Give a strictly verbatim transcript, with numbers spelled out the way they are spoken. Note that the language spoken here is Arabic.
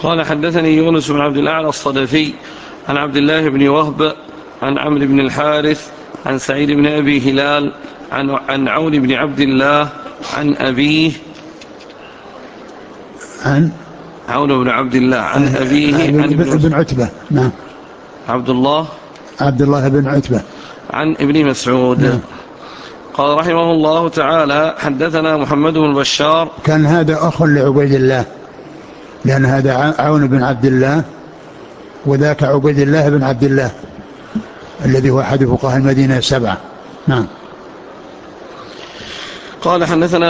قال حدثني يونس بن عبد الأعلى الصدفي عن عبد الله بن وهب عن عمرو بن الحارث عن سعيد بن أبي هلال عن, عن عون بن عبد الله عن أبيه عن عون بن عبد الله عن أبيه عن ابن, ابن عتبة. نعم. عبد الله عبد الله بن عتبة عن ابن مسعود. نعم. قال رحمه الله تعالى حدثنا محمد بن بشار. كان هذا أخ لعبيد الله، لأن هذا عون بن عبد الله وذاك عبيد الله بن عبد الله الذي هو أحد فقهاء المدينة السبعة. نعم. قال حدثنا